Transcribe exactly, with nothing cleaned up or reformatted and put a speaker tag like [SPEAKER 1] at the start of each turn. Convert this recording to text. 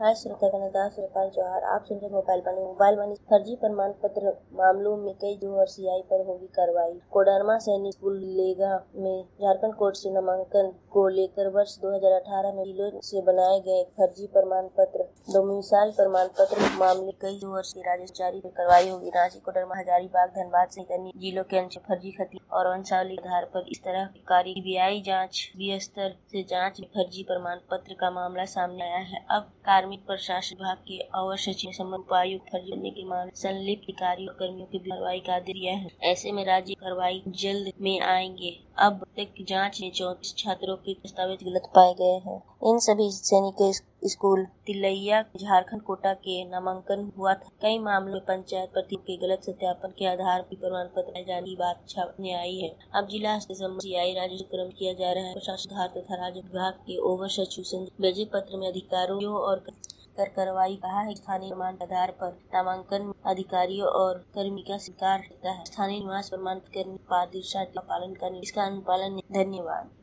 [SPEAKER 1] हाय श्रोता कन्नदा सुरपाल जौहर, आप सुन रहे मोबाइल वाणी मोबाइल वाणी फर्जी प्रमाण पत्र मामलों में कई दो और सीआई पर होगी कार्रवाई। कोडरमा सैनिक स्कूल लेगा में झारखंड कोर्ट से नामांकन को लेकर वर्ष दो हज़ार अठारह में जिलों से बनाए गए फर्जी प्रमाण पत्र डोमिसाइल प्रमाण पत्र मामले कई दो और राजस्थानी पर कार्रवाई होगी। रांची, कोडरमा, हजारीबाग, धनबाद सहित अन्य जिलों के अंश फर्जी खती और वंशावली के आधार पर इस तरह की कार्य सीबीआई जांच बी स्तर से जांच में फर्जी प्रमाण पत्र का मामला सामने आया है। अब कार्मिक प्रशासन विभाग के अवर सचिव संबंध उपायुक्त फर्जी करने के मामले संलिप्त अधिकारियों और कर्मियों की कार्रवाई का आदेश दिया है। ऐसे में राज्य कार्रवाई जल्द में आएंगे। अब तक की जांच में चौंतीस छात्रों के दस्तावेज गलत पाए गए हैं। इन सभी सैनिक स्कूल तिलैया झारखंड कोटा के नामांकन हुआ था। कई मामलों में पंचायत प्रतिनिधियों के गलत सत्यापन के आधार पर प्रमाण पत्र जाने की बात सामने आई है। अब जिला सीआई राजस्व क्रम किया जा रहा है। प्रशासन सुधार तथा राजस्व विभाग के ओवर सचिव संजय भेजे पत्र में अधिकारियों और कर कार्रवाई कहा है। स्थानीय प्रमाण के आधार पर नामांकन अधिकारियों और कर्मी का स्वीकार करता है। स्थानीय निवास प्रमाण करने पारदर्शिता का पालन करने इसका अनुपालन। धन्यवाद।